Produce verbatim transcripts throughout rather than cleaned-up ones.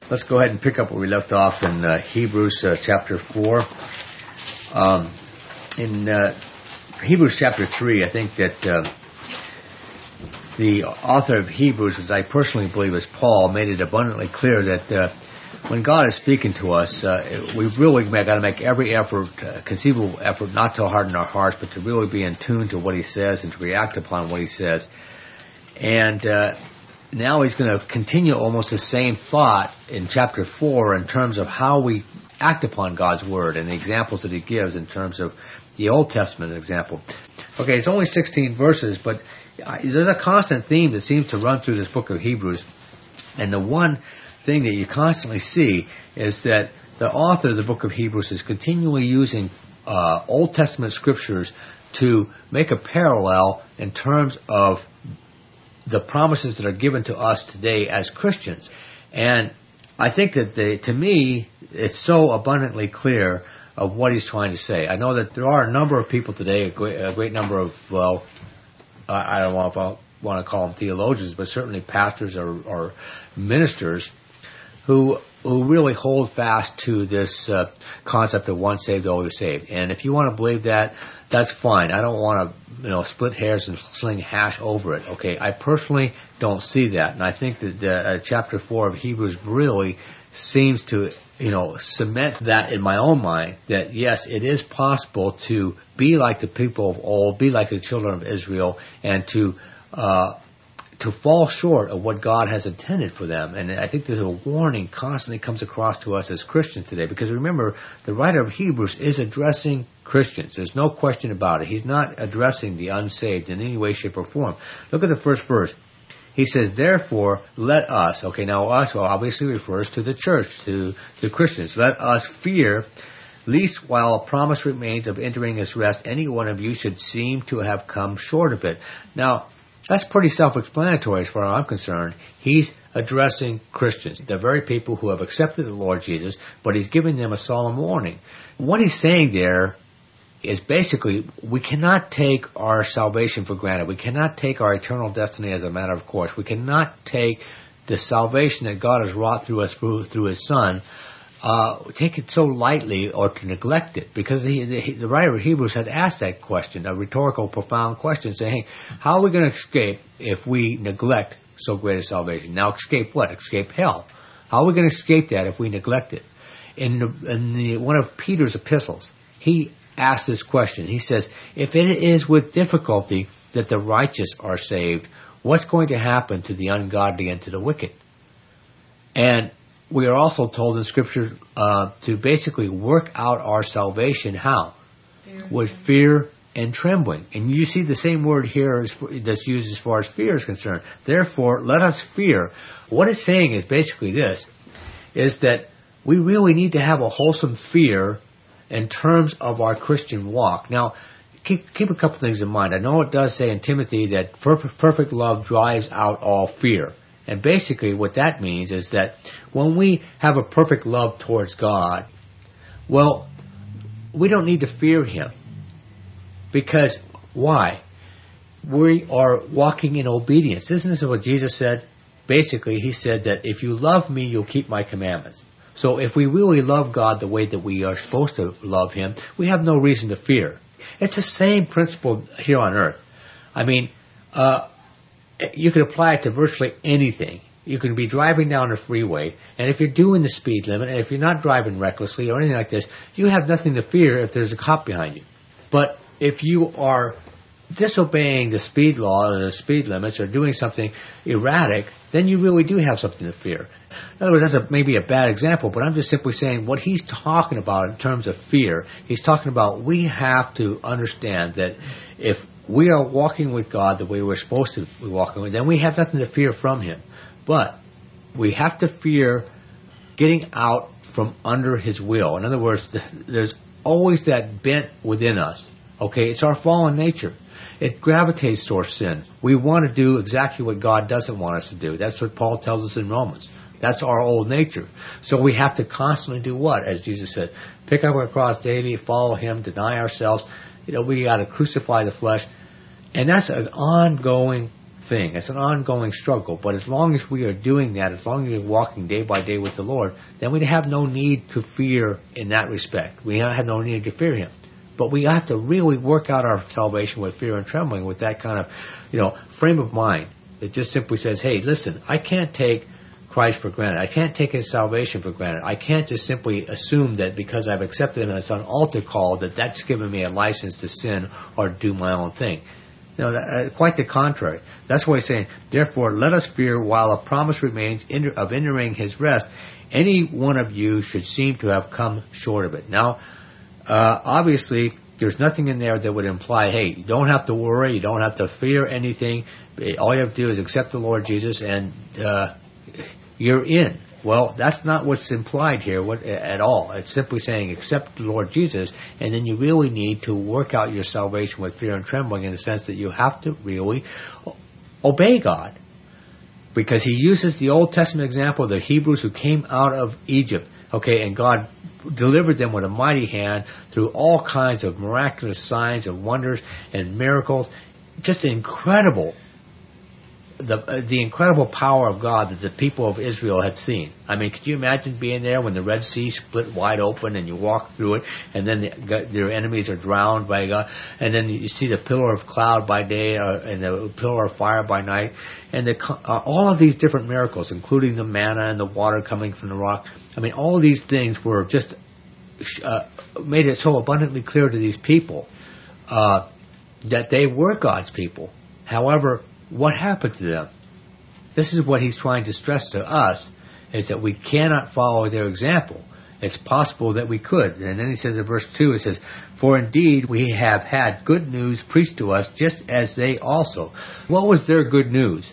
Let's go ahead and pick up where we left off in uh, Hebrews uh, chapter four. Um, in uh, Hebrews chapter three, I think that uh, the author of Hebrews, which I personally believe is Paul, made it abundantly clear that uh, when God is speaking to us, uh, we really got to make every effort, uh, conceivable effort, not to harden our hearts, but to really be in tune to what He says and to react upon what He says. And uh, now he's going to continue almost the same thought in chapter four in terms of how we act upon God's Word and the examples that he gives in terms of the Old Testament example. Okay, it's only sixteen verses, but there's a constant theme that seems to run through this book of Hebrews. And the one thing that you constantly see is that the author of the book of Hebrews is continually using uh, Old Testament scriptures to make a parallel in terms of the promises that are given to us today as Christians. And I think that they, to me, it's so abundantly clear of what he's trying to say. I know that there are a number of people today, a great, a great number of, well, I don't want to, want to call them theologians, but certainly pastors or, or ministers who who really hold fast to this uh, concept of once saved, always saved. And if you want to believe that, that's fine. I don't want to, you know, split hairs and sling hash over it. Okay, I personally don't see that, and I think that uh, chapter four of Hebrews really seems to, you know, cement that in my own mind. That yes, it is possible to be like the people of old, be like the children of Israel, and to uh, to fall short of what God has intended for them. And I think there's a warning constantly comes across to us as Christians today, because remember, the writer of Hebrews is addressing Christians. There's no question about it. He's not addressing the unsaved in any way, shape, or form. Look at the first verse. He says, therefore, let us, okay, now us well, obviously refers to the church, to the Christians, let us fear, lest while a promise remains of entering his rest, any one of you should seem to have come short of it. Now, that's pretty self-explanatory as far as I'm concerned. He's addressing Christians, the very people who have accepted the Lord Jesus, but he's giving them a solemn warning. What he's saying there is basically we cannot take our salvation for granted. We cannot take our eternal destiny as a matter of course. We cannot take the salvation that God has wrought through us through, through His Son, uh, take it so lightly or to neglect it. Because the, the, the writer of Hebrews had asked that question, a rhetorical, profound question, saying, hey, how are we going to escape if we neglect so great a salvation? Now, escape what? Escape hell. How are we going to escape that if we neglect it? In, the, in the, one of Peter's epistles, he asks this question. He says, if it is with difficulty that the righteous are saved, what's going to happen to the ungodly and to the wicked? And we are also told in Scripture uh, to basically work out our salvation how? Fear. With fear and trembling. And you see the same word here as, that's used as far as fear is concerned. Therefore, let us fear. What it's saying is basically this, is that we really need to have a wholesome fear in terms of our Christian walk. Now, keep, keep a couple things in mind. I know it does say in Timothy that perfect love drives out all fear. And basically what that means is that when we have a perfect love towards God, well, we don't need to fear Him. Because, why? We are walking in obedience. Isn't this what Jesus said? Basically, He said that if you love me, you'll keep my commandments. So if we really love God the way that we are supposed to love Him, we have no reason to fear. It's the same principle here on earth. I mean, uh, you can apply it to virtually anything. You can be driving down a freeway, and if you're doing the speed limit, and if you're not driving recklessly or anything like this, you have nothing to fear if there's a cop behind you. But if you are disobeying the speed law or the speed limits or doing something erratic, then you really do have something to fear. In other words, that's a, maybe a bad example, but I'm just simply saying what he's talking about in terms of fear, he's talking about we have to understand that if we are walking with God the way we're supposed to be walking with, then we have nothing to fear from Him. But we have to fear getting out from under His will. In other words, there's always that bent within us. Okay, it's our fallen nature. It gravitates towards sin. We want to do exactly what God doesn't want us to do. That's what Paul tells us in Romans. That's our old nature. So we have to constantly do what? As Jesus said, pick up our cross daily, follow Him, deny ourselves. You know, we got to crucify the flesh. And that's an ongoing thing. It's an ongoing struggle. But as long as we are doing that, as long as we're walking day by day with the Lord, then we have no need to fear in that respect. We have no need to fear Him. But we have to really work out our salvation with fear and trembling, with that kind of, you know, frame of mind. It just simply says, hey, listen, I can't take Christ for granted. I can't take His salvation for granted. I can't just simply assume that because I've accepted Him as an altar call, that that's given me a license to sin or do my own thing. No, that, uh, quite the contrary. That's why He's saying, therefore, let us fear while a promise remains enter, of entering His rest. Any one of you should seem to have come short of it. Now, uh, obviously, there's nothing in there that would imply, hey, you don't have to worry, you don't have to fear anything. All you have to do is accept the Lord Jesus and uh, you're in. Well, that's not what's implied here what, at all. It's simply saying accept the Lord Jesus, and then you really need to work out your salvation with fear and trembling, in the sense that you have to really obey God. Because He uses the Old Testament example of the Hebrews who came out of Egypt, okay, and God delivered them with a mighty hand through all kinds of miraculous signs and wonders and miracles. Just incredible. The uh, the incredible power of God that the people of Israel had seen. I mean, could you imagine being there when the Red Sea split wide open and you walk through it, and then the, their enemies are drowned by God, and then you see the pillar of cloud by day uh, and the pillar of fire by night, and the, uh, all of these different miracles, including the manna and the water coming from the rock. I mean, all of these things were just uh, made it so abundantly clear to these people uh, that they were God's people. However, what happened to them? This is what He's trying to stress to us, is that we cannot follow their example. It's possible that we could. And then He says in verse two, it says, for indeed we have had good news preached to us, just as they also. What was their good news?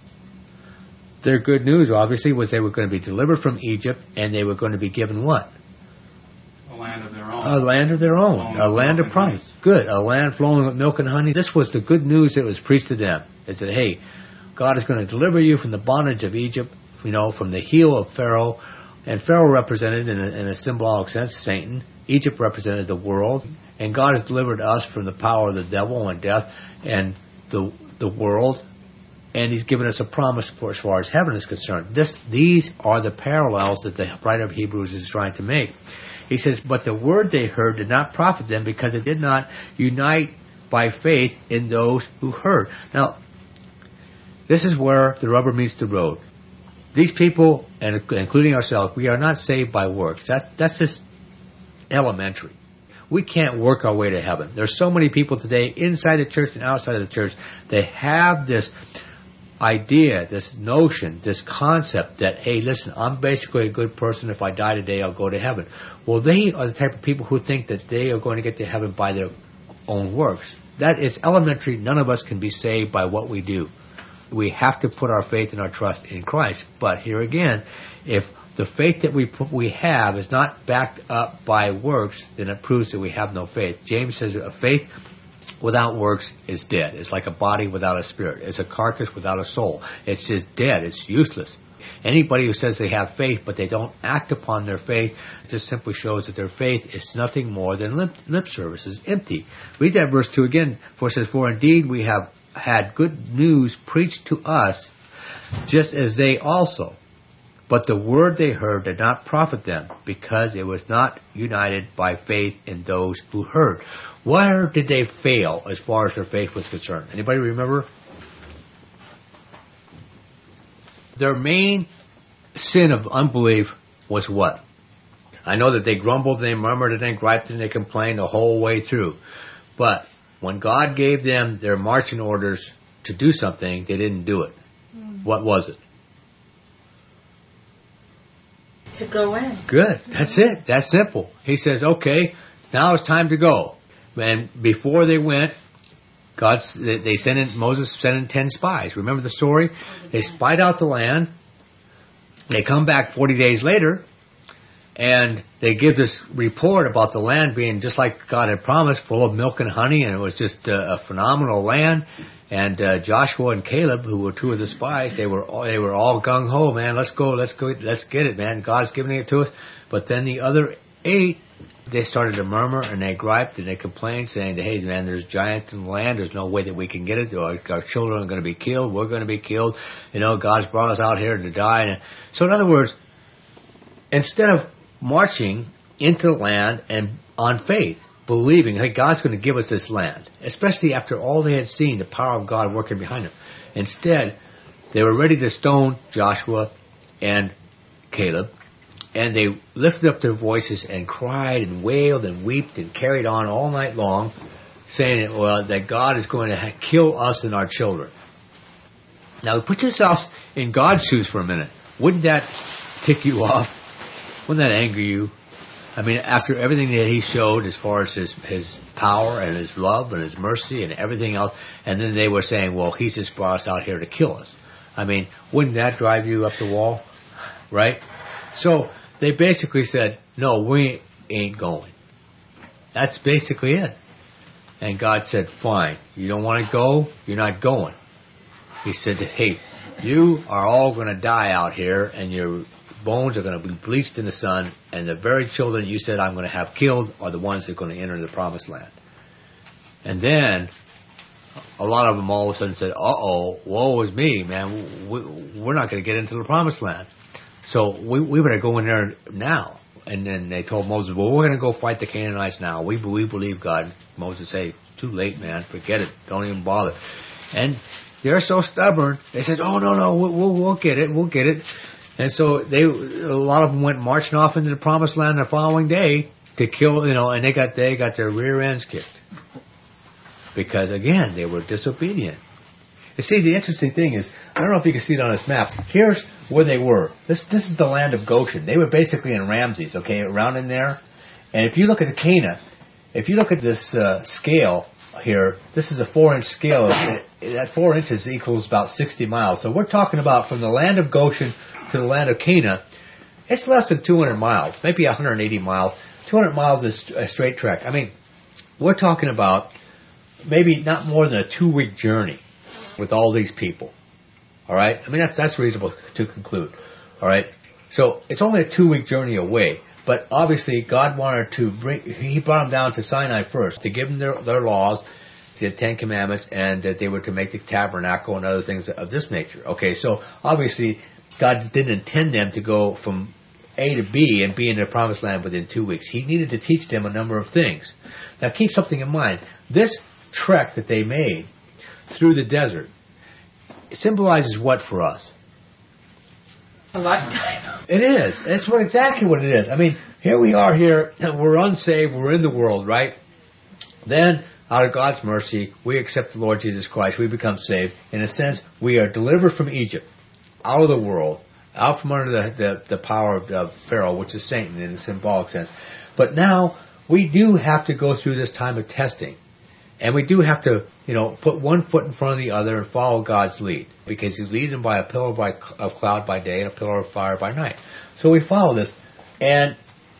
Their good news, obviously, was they were going to be delivered from Egypt, and they were going to be given what? A land of their own. A land of their own. Flowing a land of promise. Good. A land flowing with milk and honey. This was the good news that was preached to them. Is that, hey, God is going to deliver you from the bondage of Egypt, you know, from the heel of Pharaoh. And Pharaoh represented, in a, in a symbolic sense, Satan. Egypt represented the world. And God has delivered us from the power of the devil and death and the the world. And He's given us a promise for as far as heaven is concerned. This, these are the parallels that the writer of Hebrews is trying to make. He says, but the word they heard did not profit them, because it did not unite by faith in those who heard. Now, this is where the rubber meets the road. These people, and including ourselves, we are not saved by works. That's, that's just elementary. We can't work our way to heaven. There's so many people today, inside the church and outside of the church, they have this idea, this notion, this concept that, hey, listen, I'm basically a good person. If I die today, I'll go to heaven. Well, they are the type of people who think that they are going to get to heaven by their own works. That is elementary. None of us can be saved by what we do. We have to put our faith and our trust in Christ. But here again, if the faith that we put, we have is not backed up by works, then it proves that we have no faith. James says a faith without works is dead. It's like a body without a spirit. It's a carcass without a soul. It's just dead. It's useless. Anybody who says they have faith but they don't act upon their faith, it just simply shows that their faith is nothing more than lip, lip service. It's empty. Read that verse two again. For it says, for indeed we have had good news preached to us, just as they also. But the word they heard did not profit them, because it was not united by faith in those who heard. Where did they fail as far as their faith was concerned? Anybody remember? Their main sin of unbelief was what? I know that they grumbled, they murmured, and they griped, and they complained the whole way through. But when God gave them their marching orders to do something, they didn't do it. Mm. What was it? To go in. Good. That's it. That's simple. He says, okay, now it's time to go. And before they went, God, they sent in, Moses sent in ten spies. Remember the story? They spied out the land. They come back forty days later, and they give this report about the land being just like God had promised, full of milk and honey, and it was just a, a phenomenal land. And uh, Joshua and Caleb, who were two of the spies, they were all, they were all gung ho, man. Let's go, let's go, let's get it, man. God's giving it to us. But then the other eight, they started to murmur and they griped and they complained, saying, hey, man, there's giants in the land. There's no way that we can get it. Our, our children are going to be killed. We're going to be killed. You know, God's brought us out here to die. And so, in other words, instead of marching into the land and on faith, believing that God's going to give us this land, especially after all they had seen, the power of God working behind them, instead, they were ready to stone Joshua and Caleb. And they lifted up their voices and cried and wailed and wept and carried on all night long, saying, well, that God is going to ha- kill us and our children. Now, put yourselves in God's shoes for a minute. Wouldn't that tick you off? Wouldn't that anger you? I mean, after everything that He showed as far as His, his power and His love and His mercy and everything else, and then they were saying, well, He's just brought us out here to kill us. I mean, wouldn't that drive you up the wall? Right? So, they basically said, no, we ain't going. That's basically it. And God said, fine, you don't want to go, you're not going. He said, hey, you are all going to die out here, and your bones are going to be bleached in the sun, and the very children you said I'm going to have killed are the ones that are going to enter the promised land. And then, a lot of them all of a sudden said, uh-oh, woe is me, man, we, we're not going to get into the promised land. So we we better go in there now. And then they told Moses, well, we're going to go fight the Canaanites now. We we believe God. Moses said, too late, man. Forget it. Don't even bother. And they're so stubborn. They said, oh, no, no, we'll, we'll, we'll get it. We'll get it. And so they a lot of them went marching off into the promised land the following day to kill, you know, and they got they got their rear ends kicked. Because, again, they were disobedient. You see, the interesting thing is, I don't know if you can see it on this map. Here's where they were. This this is the land of Goshen. They were basically in Ramses, okay, around in there. And if you look at the Cana, if you look at this uh, scale here, this is a four-inch scale. That four inches equals about sixty miles. So we're talking about from the land of Goshen to the land of Cana, it's less than two hundred miles, maybe one hundred eighty miles. two hundred miles is a straight trek. I mean, we're talking about maybe not more than a two-week journey with all these people. All right? I mean, that's that's reasonable to conclude. All right? So it's only a two-week journey away. But obviously, God wanted to bring, He brought them down to Sinai first to give them their, their laws, the Ten Commandments, and that they were to make the tabernacle and other things of this nature. Okay, so obviously, God didn't intend them to go from A to B and be in the promised land within two weeks. He needed to teach them a number of things. Now, keep something in mind. This trek that they made through the desert, it symbolizes what for us? A lifetime. It is. It's what exactly what it is. I mean, here we are here, and we're unsaved, we're in the world, right? Then, out of God's mercy, we accept the Lord Jesus Christ, we become saved. In a sense, we are delivered from Egypt, out of the world, out from under the, the, the power of, of Pharaoh, which is Satan in a symbolic sense. But now, we do have to go through this time of testing. And we do have to, you know, put one foot in front of the other and follow God's lead. Because He's leading them by a pillar by, of cloud by day and a pillar of fire by night. So we follow this. And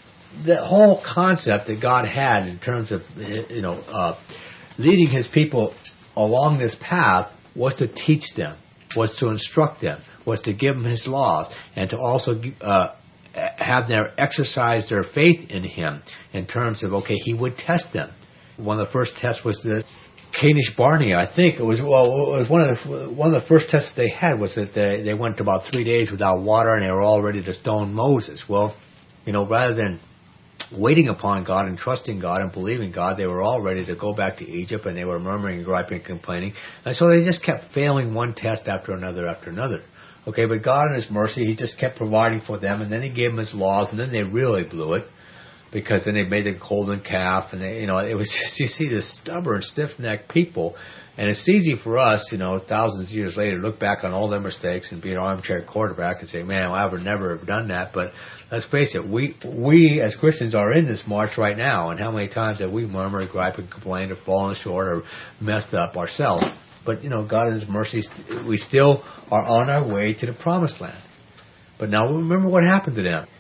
the whole concept that God had in terms of, you know, uh, leading His people along this path was to teach them, was to instruct them, was to give them His laws, and to also uh, have them exercise their faith in Him in terms of, okay, He would test them. One of the first tests was the Kadesh Barnea. I think it was well. It was one of the one of the first tests they had was that they they went about three days without water and they were all ready to stone Moses. Well, you know, rather than waiting upon God and trusting God and believing God, they were all ready to go back to Egypt, and they were murmuring and griping and complaining, and so they just kept failing one test after another after another. Okay, but God in His mercy, He just kept providing for them, and then He gave them His laws, and then they really blew it. Because then they made the golden calf, and they, you know, it was just, you see this stubborn, stiff-necked people, and it's easy for us, you know, thousands of years later, to look back on all their mistakes and be an armchair quarterback and say, man, well, I would never have done that. But let's face it, we we as Christians are in this march right now, and how many times have we murmured, griped, and complained, or fallen short, or messed up ourselves? But, you know, God in His mercy, we still are on our way to the promised land. But now remember what happened to them.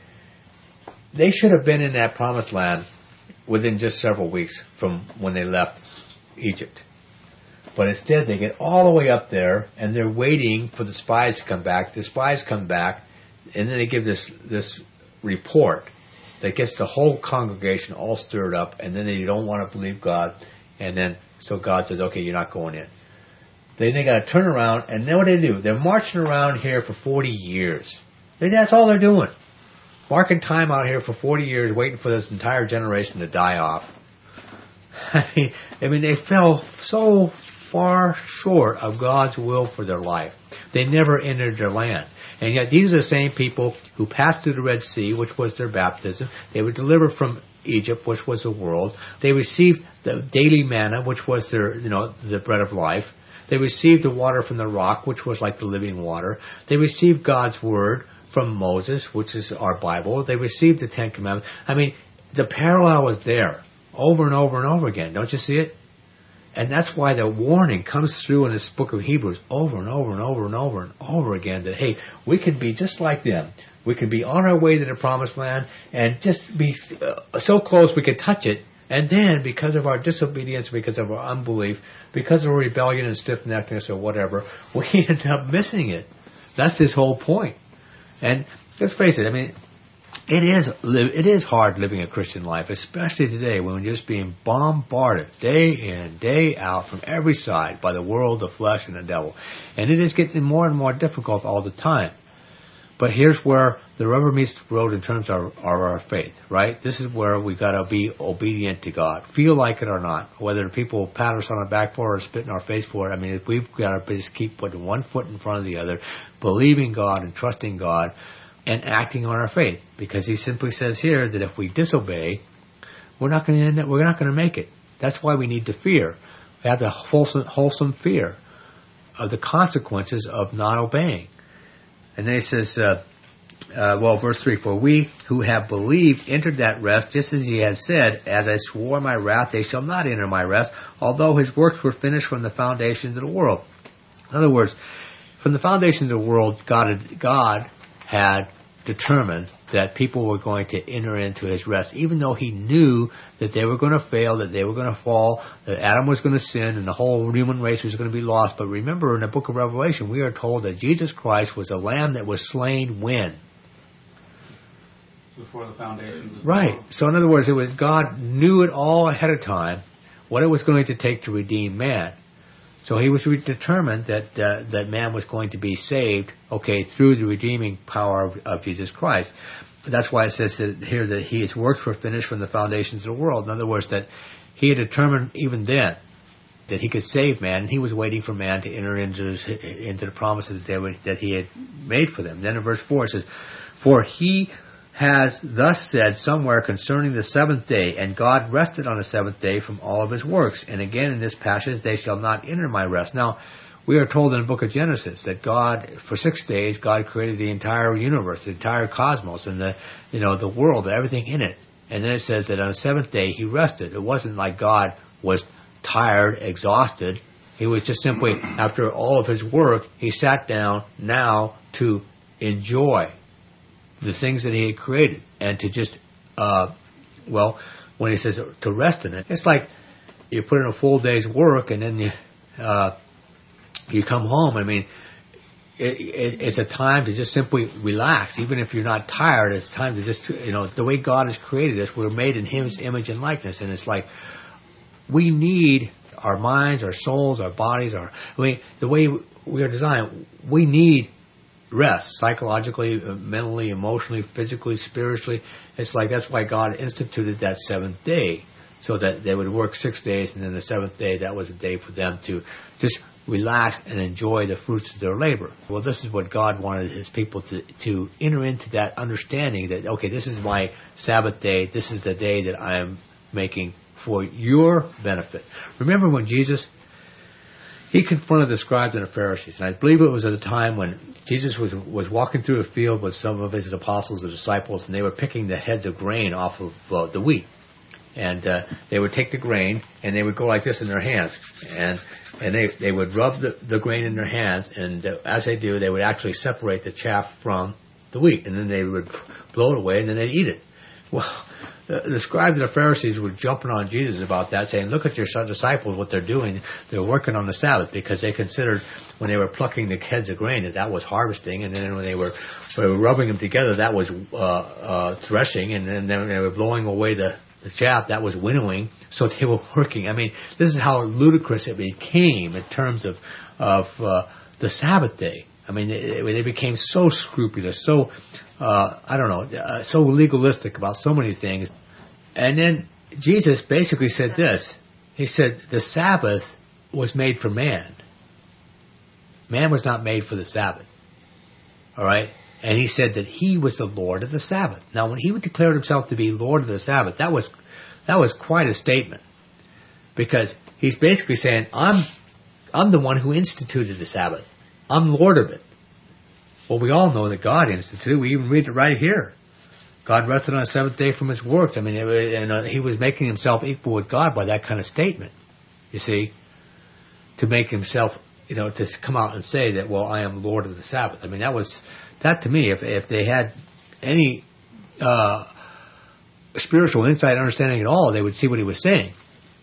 They should have been in that promised land within just several weeks from when they left Egypt. But instead, they get all the way up there, and they're waiting for the spies to come back. The spies come back, and then they give this this report that gets the whole congregation all stirred up, and then they don't want to believe God, and then so God says, okay, you're not going in. Then they got to turn around, and then what do they do? They're marching around here for forty years. And that's all they're doing. Marking time out here for forty years, waiting for this entire generation to die off. I mean, I mean, they fell so far short of God's will for their life. They never entered their land. And yet these are the same people who passed through the Red Sea, which was their baptism. They were delivered from Egypt, which was the world. They received the daily manna, which was their, you know, the bread of life. They received the water from the rock, which was like the living water. They received God's word from Moses, which is our Bible. They received the Ten Commandments. I mean, the parallel was there over and over and over again. Don't you see it? And that's why the warning comes through in this book of Hebrews over and over and over and over and over again that, hey, we can be just like them. We can be on our way to the promised land and just be uh, so close we could touch it. And then, because of our disobedience, because of our unbelief, because of our rebellion and stiff-neckedness or whatever, we end up missing it. That's his whole point. And let's face it, I mean, it is it is hard living a Christian life, especially today when we're just being bombarded day in, day out from every side by the world, the flesh, and the devil. And it is getting more and more difficult all the time. But here's where the rubber meets the road in terms of our, of our faith, right? This is where we got to be obedient to God, feel like it or not. Whether people pat us on the back for it or spit in our face for it, I mean, we've got to just keep putting one foot in front of the other, believing God and trusting God, and acting on our faith. Because He simply says here that if we disobey, we're not going to end up, we're not going to make it. That's why we need to fear. We have the wholesome, wholesome fear of the consequences of not obeying. And then he says, uh, uh, well, verse three, for we who have believed entered that rest, just as He has said, as I swore in my wrath, they shall not enter my rest, although His works were finished from the foundations of the world. In other words, from the foundations of the world, God had, God had determined that people were going to enter into His rest, even though He knew that they were going to fail, that they were going to fall, that Adam was going to sin, and the whole human race was going to be lost. But remember, in the book of Revelation, we are told that Jesus Christ was a lamb that was slain when? Before the foundations of the Right. world. So in other words, it was God knew it all ahead of time, what it was going to take to redeem man. So He was determined that uh, that man was going to be saved, okay, through the redeeming power of, of Jesus Christ. That's why it says that here that His works were finished from the foundations of the world. In other words, that He had determined even then that He could save man, and He was waiting for man to enter into his, into the promises that, were, that He had made for them. Then in verse four it says, for He has thus said somewhere concerning the seventh day, and God rested on the seventh day from all of His works. And again in this passage, they shall not enter my rest. Now, we are told in the book of Genesis that God, for six days, God created the entire universe, the entire cosmos, and the, you know, the world, everything in it. And then it says that on the seventh day He rested. It wasn't like God was tired, exhausted. He was just simply, after all of His work, He sat down now to enjoy the things that He had created, and to just, uh, well, when He says to rest in it, it's like you put in a full day's work and then you, uh, you come home. I mean, it, it, it's a time to just simply relax. Even if you're not tired, it's time to just, you know, the way God has created us, we're made in His image and likeness, and it's like we need our minds, our souls, our bodies, our, I mean, the way we are designed, we need rest, psychologically, mentally, emotionally, physically, spiritually. It's like that's why God instituted that seventh day, so that they would work six days, and then the seventh day, that was a day for them to just relax and enjoy the fruits of their labor. Well, this is what God wanted His people to, to enter into, that understanding that, okay, this is my Sabbath day, this is the day that I am making for your benefit. Remember when Jesus, He confronted the scribes and the Pharisees, and I believe it was at a time when Jesus was was walking through a field with some of His apostles and disciples, and they were picking the heads of grain off of uh, the wheat. And uh, they would take the grain, and they would go like this in their hands, and and they, they would rub the, the grain in their hands, and uh, as they do, they would actually separate the chaff from the wheat, and then they would blow it away, and then they'd eat it. Well, the, the scribes and the Pharisees were jumping on Jesus about that, saying, look at your son disciples, what they're doing. They're working on the Sabbath, because they considered when they were plucking the heads of grain that that was harvesting, and then when they were, when they were rubbing them together, that was uh, uh, threshing, and then when they were blowing away the, the chaff, that was winnowing. So they were working. I mean, this is how ludicrous it became in terms of, of uh, the Sabbath day. I mean, it, they became so scrupulous, so, uh, I don't know, uh, so legalistic about so many things. And then Jesus basically said this. He said, the Sabbath was made for man. Man was not made for the Sabbath. All right? And he said that he was the Lord of the Sabbath. Now, when he declared himself to be Lord of the Sabbath, that was, that was quite a statement. Because he's basically saying, I'm, I'm the one who instituted the Sabbath. I'm Lord of it. Well, we all know that God instituted. We even read it right here. God rested on the seventh day from his works. I mean, it, and uh, he was making himself equal with God by that kind of statement. You see, to make himself, you know, to come out and say that, well, I am Lord of the Sabbath. I mean, that was that to me. If if they had any uh, spiritual insight, understanding at all, they would see what he was saying.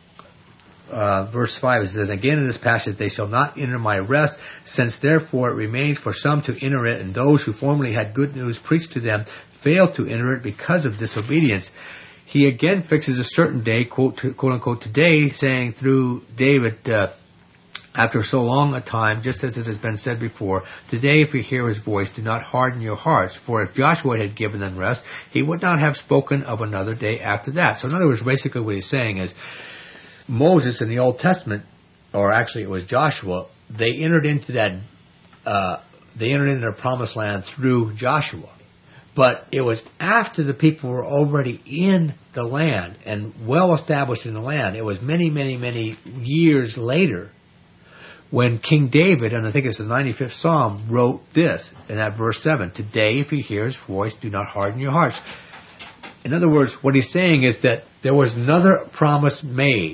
Uh, verse five, it says, again in this passage, they shall not enter my rest, since therefore it remains for some to enter it, and those who formerly had good news preached to them failed to enter it because of disobedience. He again fixes a certain day, quote, to, quote unquote, today, saying through David, uh, after so long a time, just as it has been said before, today if you hear his voice, do not harden your hearts, for if Joshua had given them rest, he would not have spoken of another day after that. So in other words, basically what he's saying is, Moses in the Old Testament, or actually it was Joshua, they entered into that, uh, they entered into their promised land through Joshua. But it was after the people were already in the land and well established in the land. It was many, many, many years later when King David, and I think it's the ninety-fifth Psalm, wrote this in that verse seven, today if you hear his voice, do not harden your hearts. In other words, what he's saying is that there was another promise made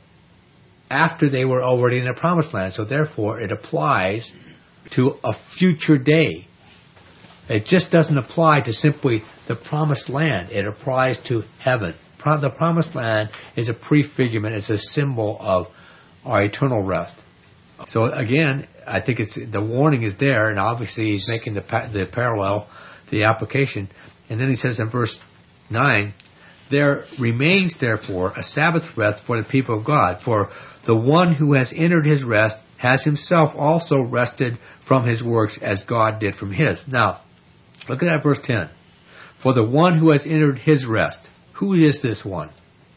after they were already in the promised land. So therefore, it applies to a future day. It just doesn't apply to simply the promised land. It applies to heaven. Pro- the promised land is a prefigurement. It's a symbol of our eternal rest. So again, I think it's the warning is there, and obviously he's making the pa- the parallel to the application. And then he says in verse nine, there remains therefore a Sabbath rest for the people of God, for the one who has entered his rest has himself also rested from his works as God did from his. Now, look at that verse ten. For the one who has entered his rest. Who is this one?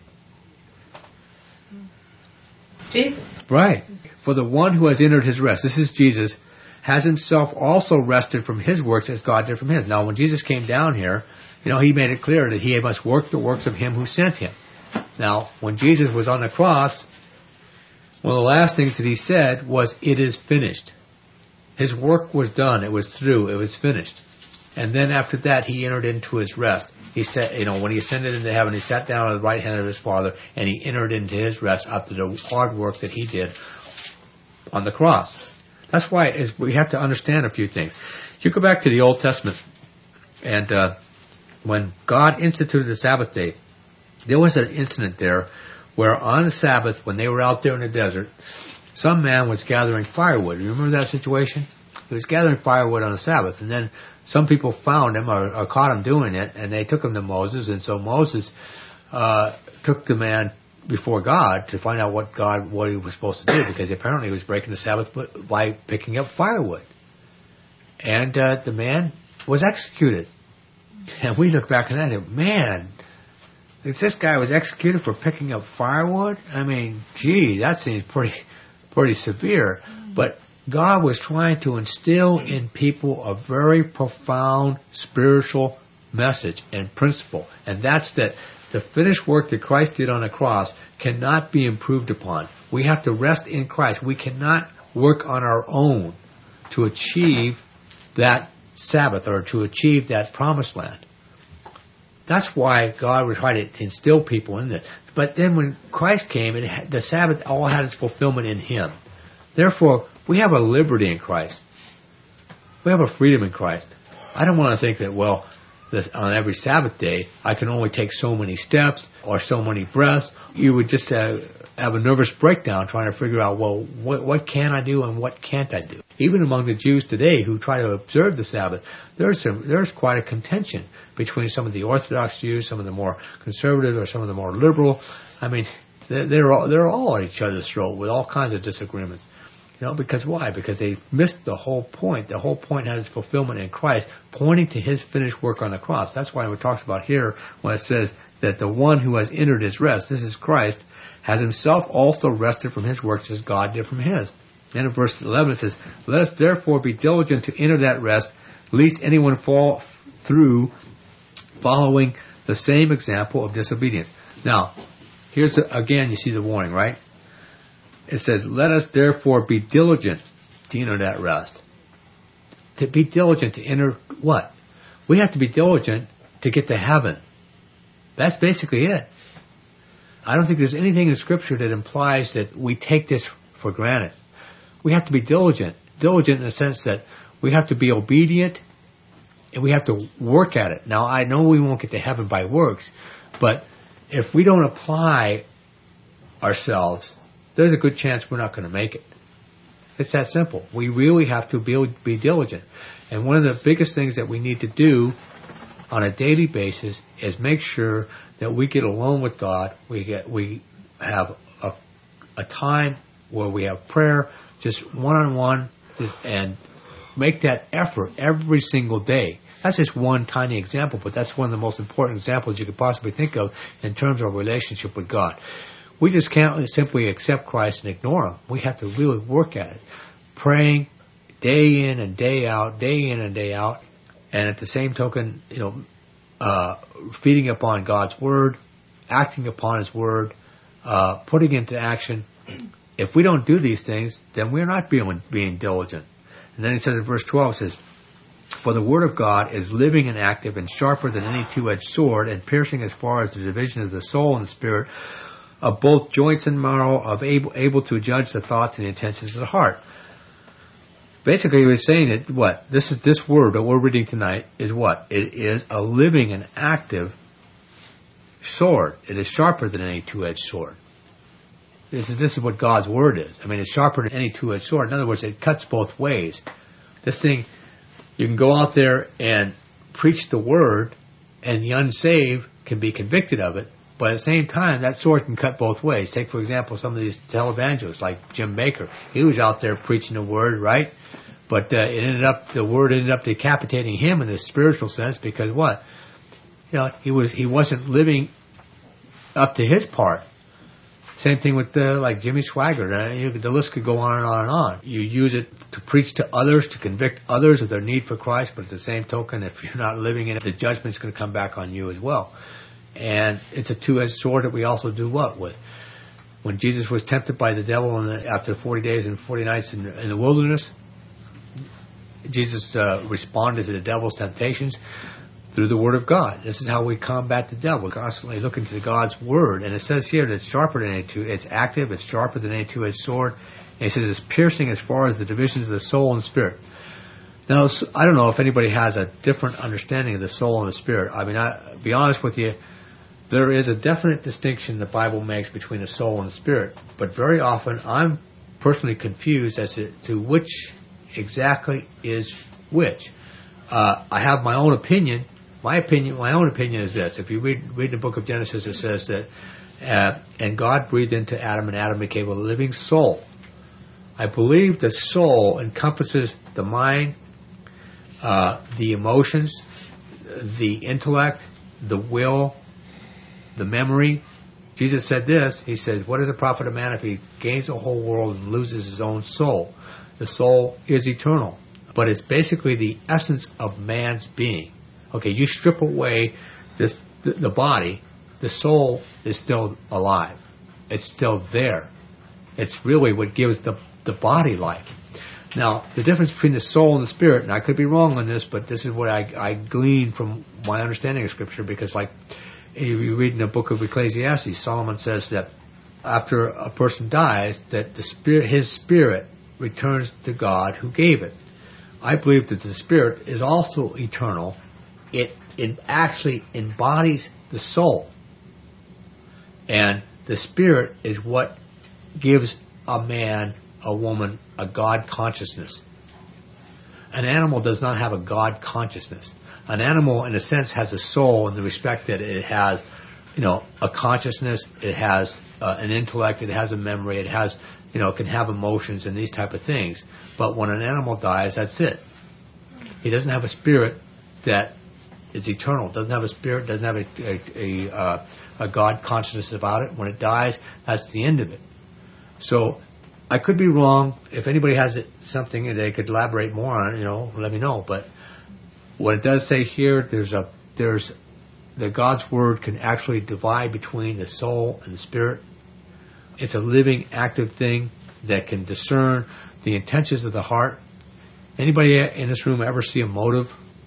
Jesus. Right. For the one who has entered his rest. This is Jesus. Has himself also rested from his works as God did from his. Now, when Jesus came down here, you know, he made it clear that he must work the works of him who sent him. Now, when Jesus was on the cross, one of the last things that he said was, it is finished. His work was done. It was through. It was finished. And then after that, he entered into his rest. He said, you know, when he ascended into heaven, he sat down on the right hand of his Father, and he entered into his rest after the hard work that he did on the cross. That's why is we have to understand a few things. You go back to the Old Testament, and uh, when God instituted the Sabbath day, there was an incident there where on the Sabbath, when they were out there in the desert, some man was gathering firewood. You remember that situation? He was gathering firewood on the Sabbath, and then some people found him or, or caught him doing it, and they took him to Moses, and so Moses uh, took the man before God to find out what God, what he was supposed to do, because apparently he was breaking the Sabbath by picking up firewood. And uh, the man was executed. And we look back at that and man, if this guy was executed for picking up firewood, I mean, gee, that seems pretty, pretty severe. But God was trying to instill in people a very profound spiritual message and principle. And that's that the finished work that Christ did on the cross cannot be improved upon. We have to rest in Christ. We cannot work on our own to achieve that Sabbath or to achieve that promised land. That's why God was trying to instill people in this. But then when Christ came, it had, the Sabbath all had its fulfillment in Him. Therefore, we have a liberty in Christ. We have a freedom in Christ. I don't want to think that, well, this, on every Sabbath day, I can only take so many steps or so many breaths. You would just uh, have a nervous breakdown trying to figure out, well, what, what can I do and what can't I do? Even among the Jews today who try to observe the Sabbath, there's some, there's quite a contention between some of the Orthodox Jews, some of the more conservative, or some of the more liberal. I mean, they're, they're all they're all at each other's throat with all kinds of disagreements. You know, because why? Because they missed the whole point. The whole point had its fulfillment in Christ, pointing to His finished work on the cross. That's why it talks about here when it says that the one who has entered His rest, this is Christ, has Himself also rested from His works as God did from His. And in verse eleven it says, "Let us therefore be diligent to enter that rest, lest anyone fall through following the same example of disobedience." Now, here's the, again, you see the warning, right? It says, "Let us therefore be diligent to enter that rest." To be diligent to enter what? We have to be diligent to get to heaven. That's basically it. I don't think there's anything in Scripture that implies that we take this for granted. We have to be diligent. Diligent in the sense that we have to be obedient and we have to work at it. Now, I know we won't get to heaven by works, but if we don't apply ourselves, there's a good chance we're not going to make it. It's that simple. We really have to be, be diligent. And one of the biggest things that we need to do on a daily basis is make sure that we get alone with God. We get we have a, a time where we have prayer, just one-on-one, just, and make that effort every single day. That's just one tiny example, but that's one of the most important examples you could possibly think of in terms of our relationship with God. We just can't simply accept Christ and ignore Him. We have to really work at it. Praying day in and day out, day in and day out, and at the same token, you know, uh, feeding upon God's Word, acting upon His Word, uh, putting into action. If we don't do these things, then we're not being, being diligent. And then He says in verse twelve, it says, "For the Word of God is living and active and sharper than any two-edged sword, and piercing as far as the division of the soul and the spirit, of both joints and marrow, of able, able to judge the thoughts and the intentions of the heart." Basically, he was saying that what? This is this word that we're reading tonight is what? It is a living and active sword. It is sharper than any two-edged sword. This is, this is what God's Word is. I mean, it's sharper than any two-edged sword. In other words, it cuts both ways. This thing, you can go out there and preach the Word, and the unsaved can be convicted of it. But at the same time, that sword can cut both ways. Take, for example, some of these televangelists like Jim Baker. He was out there preaching the Word, right? But uh, it ended up, the Word ended up decapitating him in a spiritual sense because what? You know, he was he wasn't living up to his part. Same thing with uh, like Jimmy Swaggart. Uh, you, the list could go on and on and on. You use it to preach to others, to convict others of their need for Christ, but at the same token, if you're not living in it, the judgment's going to come back on you as well. And it's a two-edged sword that we also do what with? When Jesus was tempted by the devil in the, after forty days and forty nights in, in the wilderness, Jesus uh, responded to the devil's temptations through the Word of God. This is how we combat the devil. We're constantly looking to God's Word. And it says here that it's sharper than any two. It's active. It's sharper than any two-edged sword. And it says it's piercing as far as the divisions of the soul and spirit. Now, I don't know if anybody has a different understanding of the soul and the spirit. I mean, I, be honest with you, there is a definite distinction the Bible makes between the soul and the spirit. But very often, I'm personally confused as to, to which exactly is which. Uh, I have my own opinion. My opinion, my own opinion is this. If you read, read the book of Genesis, it says that, uh, and God breathed into Adam, and Adam became a living soul. I believe the soul encompasses the mind, uh, the emotions, the intellect, the will, the memory. Jesus said this. He says, "What is the profit of man if he gains the whole world and loses his own soul?" The soul is eternal, but it's basically the essence of man's being. Okay, you strip away this the, the body, the soul is still alive. It's still there. It's really what gives the the body life. Now, the difference between the soul and the spirit, and I could be wrong on this, but this is what I, I glean from my understanding of Scripture, because like you read in the book of Ecclesiastes, Solomon says that after a person dies, that the spirit, his spirit returns to God who gave it. I believe that the spirit is also eternal. It it actually embodies the soul. And the spirit is what gives a man, a woman, a God consciousness. An animal does not have a God consciousness. An animal, in a sense, has a soul in the respect that it has, you know, a consciousness, it has uh, an intellect, it has a memory, it has, you know, it can have emotions and these type of things. But when an animal dies, that's it. He doesn't have a spirit that is eternal. Doesn't have a spirit. Doesn't have a a, a, uh, a God consciousness about it. When it dies, that's the end of it. So I could be wrong. If anybody has it, something and they could elaborate more on it, you know, let me know. But what it does say here, there's a there's the God's word can actually divide between the soul and the spirit. It's a living, active thing that can discern the intentions of the heart. Anybody in this room ever see a motive?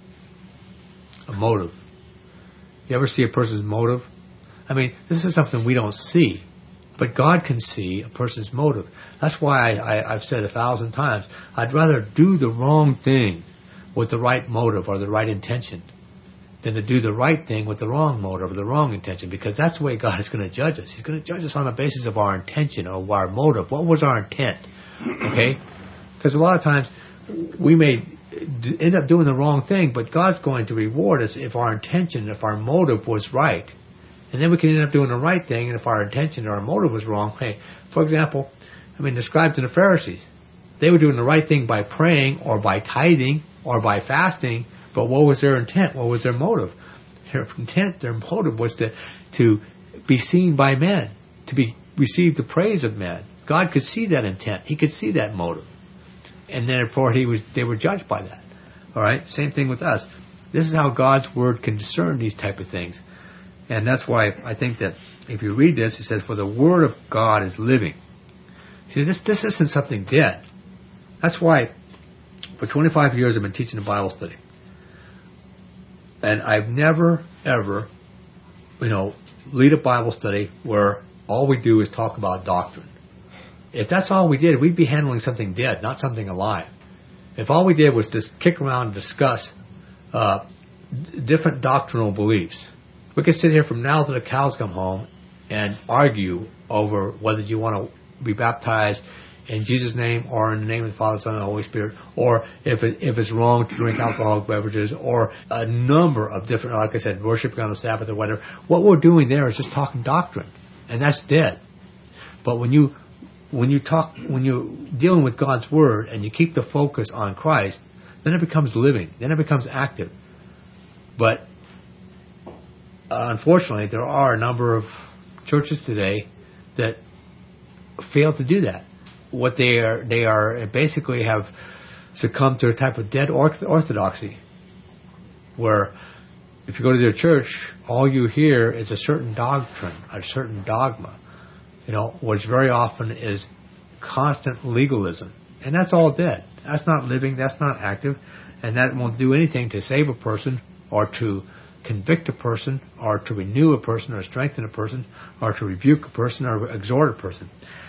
A motive. You ever see a person's motive? I mean, this is something we don't see, but God can see a person's motive. That's why I, I, I've said a thousand times, I'd rather do the wrong thing with the right motive or the right intention than to do the right thing with the wrong motive or the wrong intention, because that's the way God is going to judge us. He's going to judge us on the basis of our intention or our motive. What was our intent? Okay? Because a lot of times we may end up doing the wrong thing, but God's going to reward us if our intention, if our motive was right. And then we can end up doing the right thing, and if our intention or our motive was wrong, hey, for example, I mean, the scribes and the Pharisees, they were doing the right thing by praying or by tithing or by fasting, but what was their intent? What was their motive? Their intent, their motive was to, to be seen by men, to be receive the praise of men. God could see that intent. He could see that motive. And therefore he was they were judged by that. All right? Same thing with us. This is how God's word can discern these type of things. And that's why I think that if you read this, it says, for the word of God is living. See, this this isn't something dead. That's why for twenty-five years I've been teaching a Bible study. And I've never, ever, you know, lead a Bible study where all we do is talk about doctrine. If that's all we did, we'd be handling something dead, not something alive. If all we did was just kick around and discuss uh, d- different doctrinal beliefs, we could sit here from now till the cows come home and argue over whether you want to be baptized in Jesus' name or in the name of the Father, Son, and the Holy Spirit, or if it, if it's wrong to drink alcoholic beverages, or a number of different, like I said, worshiping on the Sabbath or whatever. What we're doing there is just talking doctrine, and that's dead. But when you when you talk, when you're dealing with God's Word and you keep the focus on Christ, then it becomes living, then it becomes active. But uh, unfortunately, there are a number of churches today that fail to do that. What they are, they are basically have succumbed to a type of dead orthodoxy, where if you go to their church, all you hear is a certain doctrine, a certain dogma, you know, which very often is constant legalism, and that's all dead. That's not living. That's not active, and that won't do anything to save a person, or to convict a person, or to renew a person, or strengthen a person, or to rebuke a person, or exhort a person.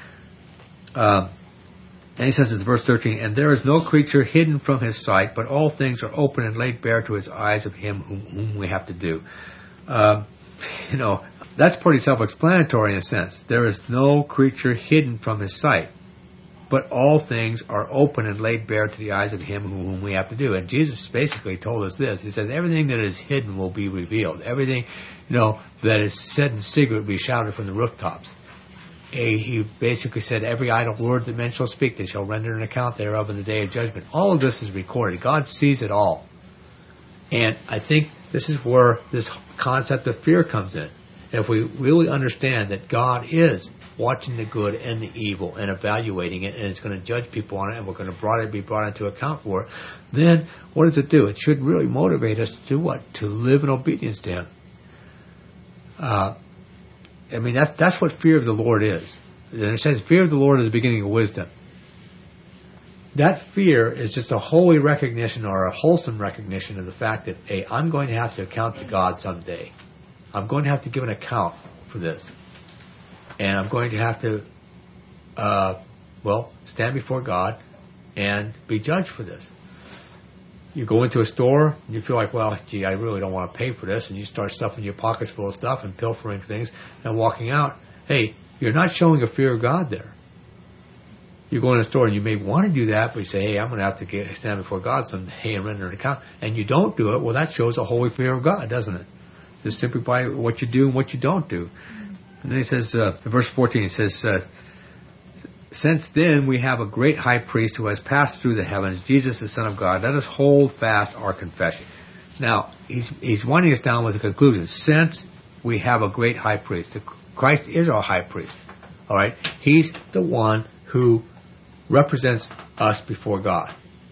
Um, and he says in verse thirteen, and there is no creature hidden from his sight, but all things are open and laid bare to his eyes of him whom, whom we have to do. Um, you know, that's pretty self-explanatory in a sense. There is no creature hidden from his sight, but all things are open and laid bare to the eyes of him whom we have to do. And Jesus basically told us this. He said, everything that is hidden will be revealed. Everything, you know, that is said in secret will be shouted from the rooftops. He basically said, every idle word that men shall speak, they shall render an account thereof in the day of judgment. All of this is recorded. God sees it all. And I think this is where this concept of fear comes in. If we really understand that God is watching the good and the evil and evaluating it, and it's going to judge people on it, and we're going to brought it, be brought into account for it, then what does it do? It should really motivate us to do what? To live in obedience to Him. Uh, I mean, that's, that's what fear of the Lord is. And it says fear of the Lord is the beginning of wisdom. That fear is just a holy recognition, or a wholesome recognition, of the fact that, hey, I'm going to have to account to God someday. I'm going to have to give an account for this. And I'm going to have to, uh, well, stand before God and be judged for this. you go into a store, and you feel like, well, gee, I really don't want to pay for this, and you start stuffing your pockets full of stuff and pilfering things and walking out. Hey, you're not showing a fear of God there. You go in a store, and you may want to do that, but you say, hey, I'm going to have to get, stand before God someday and render an account, and you don't do it. Well, that shows a holy fear of God, doesn't it? Just simply by what you do and what you don't do. And then he says, uh, in verse fourteen, he says, uh, since then we have a great high priest who has passed through the heavens, Jesus the Son of God. Let us hold fast our confession. Now, he's he's winding us down with a conclusion. Since we have a great high priest, Christ is our high priest. All right? He's the one who represents us before God.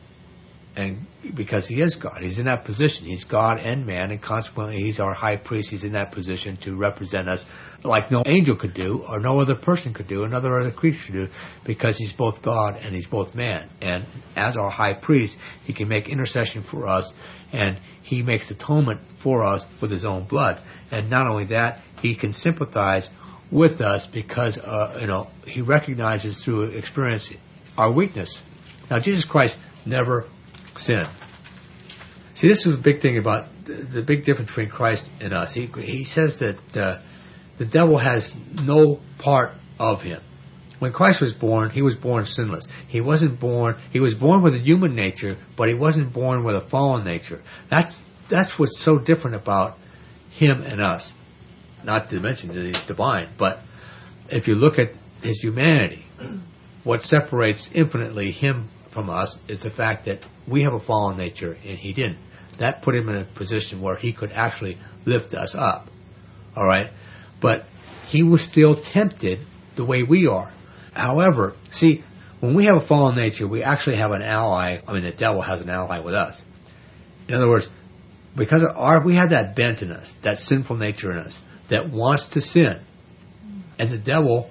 And because he is God, he's in that position. He's God and man, and consequently he's our high priest. He's in that position to represent us like no angel could do, or no other person could do, another other creature could do, because he's both God and he's both man. And as our high priest, he can make intercession for us, and he makes atonement for us with his own blood. And not only that, he can sympathize with us because uh, you know he recognizes through experience our weakness. Now, Jesus Christ never sin. See, this is the big thing about the big difference between Christ and us. He he says that uh, the devil has no part of him. When Christ was born, he was born sinless. He wasn't born. He was born with a human nature, but he wasn't born with a fallen nature. That's that's what's so different about him and us. Not to mention that he's divine, but if you look at his humanity, what separates infinitely him from us is the fact that we have a fallen nature and he didn't. That put him in a position where he could actually lift us up. All right? But he was still tempted the way we are. However, see, when we have a fallen nature, we actually have an ally. I mean, the devil has an ally with us. In other words, because of our, we have that bent in us, that sinful nature in us, that wants to sin. And the devil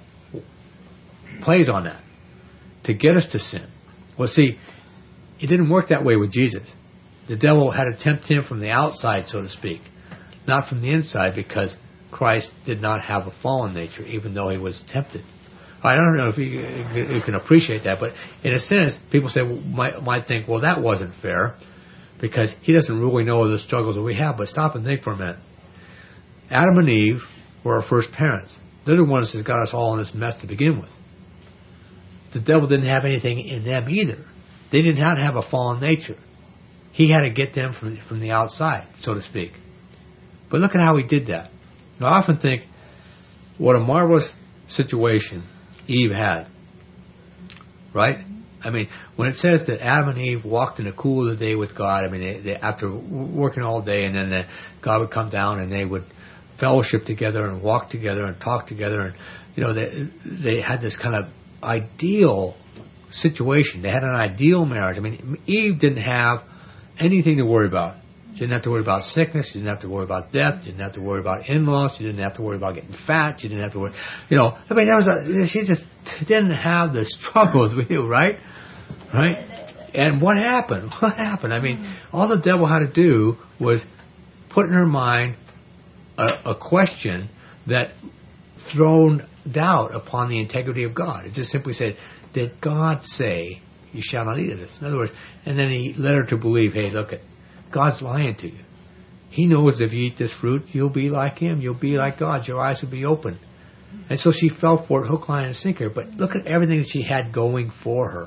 plays on that to get us to sin. Well, see, it didn't work that way with Jesus. The devil had to tempt him from the outside, so to speak, not from the inside, because Christ did not have a fallen nature, even though he was tempted. I don't know if you, you can appreciate that, but in a sense, people say might, might think, well, that wasn't fair, because he doesn't really know the struggles that we have. But stop and think for a minute. Adam and Eve were our first parents. They're the ones that got us all in this mess to begin with. The devil didn't have anything in them either. They did not have a fallen nature. He had to get them from from the outside, so to speak. But look at how he did that. Now, I often think, what a marvelous situation Eve had. Right? I mean, when it says that Adam and Eve walked in the cool of the day with God, I mean, they, they, after working all day, and then the, God would come down and they would fellowship together and walk together and talk together, and you know, they they had this kind of ideal situation. They had an ideal marriage. I mean, Eve didn't have anything to worry about. She didn't have to worry about sickness. She didn't have to worry about death. She didn't have to worry about in-laws. She didn't have to worry about getting fat. She didn't have to worry, you know, I mean, there was a, she just didn't have the struggles with you, right? Right? And what happened? What happened? I mean, all the devil had to do was put in her mind a, a question that thrown doubt upon the integrity of God. It just simply said, did God say you shall not eat of this? In other words, and then he led her to believe, hey, look, it, God's lying to you. He knows if you eat this fruit, you'll be like him. You'll be like God. Your eyes will be open. And so she fell for it, hook, line, and sinker. But look at everything that she had going for her.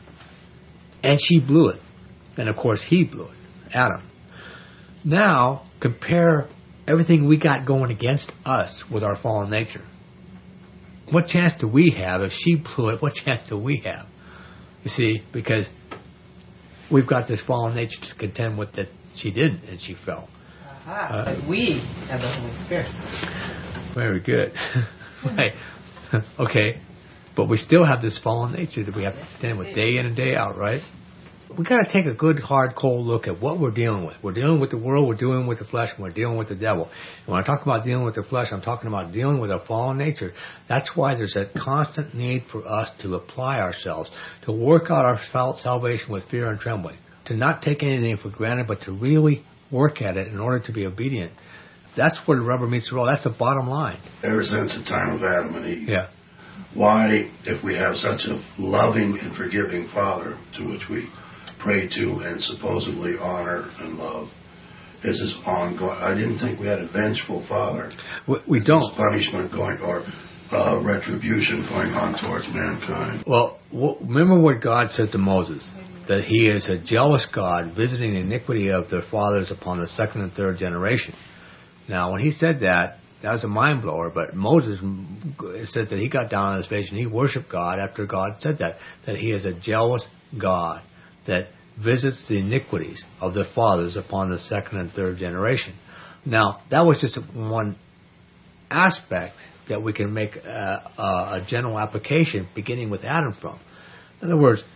And she blew it. And of course, he blew it, Adam. Now, compare everything we got going against us with our fallen nature. What chance do we have if she blew it? What chance do we have? You see, because we've got this fallen nature to contend with that she didn't, and she fell. Aha, Uh, but we have the Holy Spirit. Very good. Right. Okay. But we still have this fallen nature that we have to contend with day in and day out, right? We've got to take a good, hard, cold look at what we're dealing with. We're dealing with the world, we're dealing with the flesh, and we're dealing with the devil. And when I talk about dealing with the flesh, I'm talking about dealing with our fallen nature. That's why there's a constant need for us to apply ourselves, to work out our salvation with fear and trembling, to not take anything for granted, but to really work at it in order to be obedient. That's where the rubber meets the road. That's the bottom line. Ever since the time of Adam and Eve. Yeah. Why, if we have such a loving and forgiving Father to which we pray to and supposedly honor and love is this ongoing. I didn't think we had a vengeful Father. We, we don't. Punishment going or uh, retribution going on towards mankind. Well, w- remember what God said to Moses, that he is a jealous God visiting the iniquity of their fathers upon the second and third generation. Now, when he said that, that was a mind blower, but Moses said that he got down on his face and he worshiped God after God said that, that he is a jealous God that visits the iniquities of the fathers upon the second and third generation. Now, that was just one aspect that we can make a, a, a general application beginning with Adam from. In other words,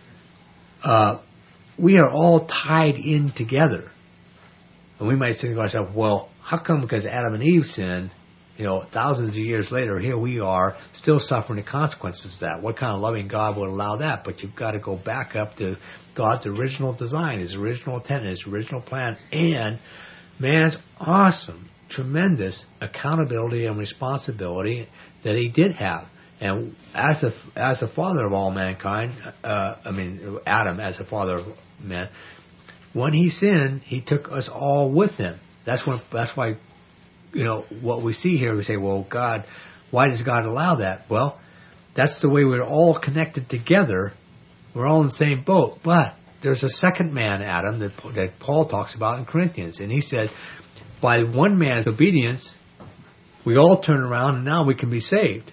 uh, we are all tied in together. And we might think to ourselves, well, how come because Adam and Eve sinned, you know, thousands of years later, here we are still suffering the consequences of that? What kind of loving God would allow that? But you've got to go back up to God's original design, His original intent, His original plan, and man's awesome, tremendous accountability and responsibility that he did have. And as a, as a father of all mankind, uh, I mean, Adam as a father of man, when he sinned, he took us all with him. That's when, that's why, you know, what we see here, we say, well, God, why does God allow that? Well, that's the way we're all connected together. We're all in the same boat. But there's a second man, Adam, that, that Paul talks about in Corinthians. And he said, by one man's obedience, we all turn around and now we can be saved.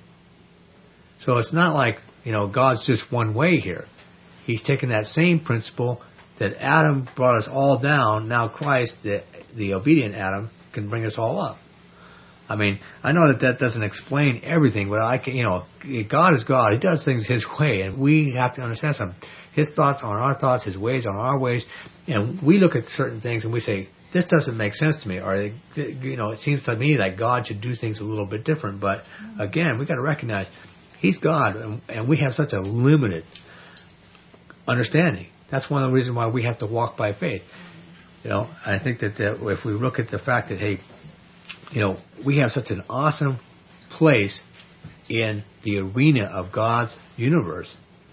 So it's not like, you know, God's just one way here. He's taken that same principle that Adam brought us all down. Now Christ, the, the obedient Adam, can bring us all up. I mean, I know that that doesn't explain everything, but I can, you know, God is God. He does things His way, and we have to understand something. His thoughts are our thoughts, His ways are our ways, and we look at certain things and we say, this doesn't make sense to me, or, you know, it seems to me that God should do things a little bit different. But again, we got to recognize He's God, and, and we have such a limited understanding. That's one of the reasons why we have to walk by faith. You know, I think that, that if we look at the fact that, hey, you know, we have such an awesome place in the arena of God's universe,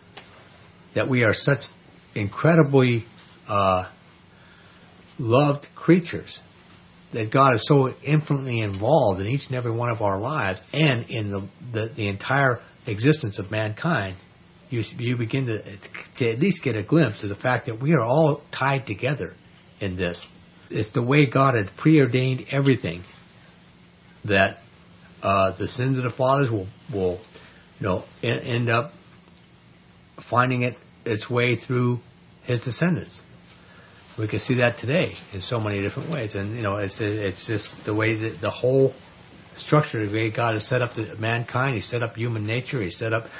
that we are such incredibly uh, loved creatures, that God is so infinitely involved in each and every one of our lives and in the the, the entire existence of mankind. You, you begin to, to at least get a glimpse of the fact that we are all tied together in this. It's the way God had preordained everything, that uh, the sins of the fathers will, will you know, end up finding it its way through His descendants. We can see that today in so many different ways, and you know, it's it's just the way that the whole structure, the way God has set up the mankind. He set up human nature. He set up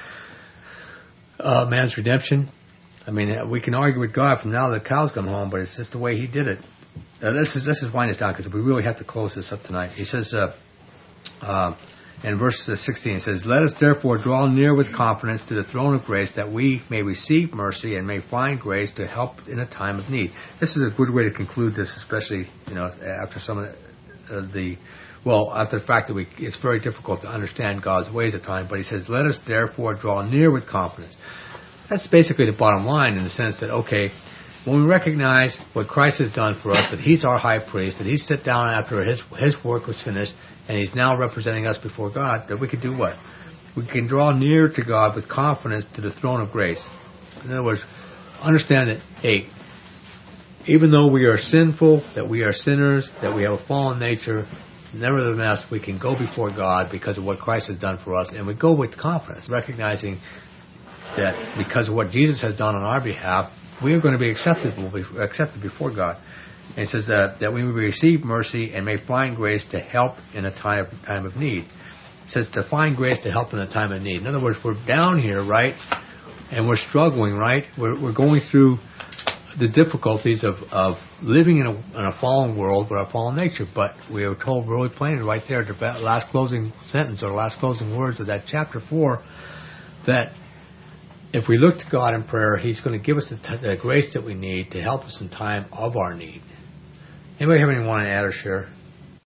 uh, man's redemption. I mean, we can argue with God from now that the cows come home, but it's just the way He did it. Uh, this is this is winding us down because we really have to close this up tonight. He says uh, uh, in verse sixteen, it says, "Let us therefore draw near with confidence to the throne of grace, that we may receive mercy and may find grace to help in a time of need." This is a good way to conclude this, especially, you know, after some of the, uh, the well, after the fact that we, it's very difficult to understand God's ways at times. But he says, "Let us therefore draw near with confidence." That's basically the bottom line, in the sense that, okay, when we recognize what Christ has done for us, that He's our high priest, that He sat down after His His work was finished, and He's now representing us before God, that we can do what? We can draw near to God with confidence to the throne of grace. In other words, understand that, hey, even though we are sinful, that we are sinners, that we have a fallen nature, nevertheless, we can go before God because of what Christ has done for us, and we go with confidence, recognizing that because of what Jesus has done on our behalf, we are going to be acceptable, accepted before God. And it says that, that we may receive mercy and may find grace to help in a time, time of need. It says to find grace to help in a time of need. In other words, we're down here, right, and we're struggling, right? We're, we're going through the difficulties of, of living in a, in a fallen world with our fallen nature. But we are told really plainly right there, the last closing sentence or last closing words of that chapter four, that if we look to God in prayer, He's going to give us the, t- the grace that we need to help us in time of our need. Anybody have anything want to add or share?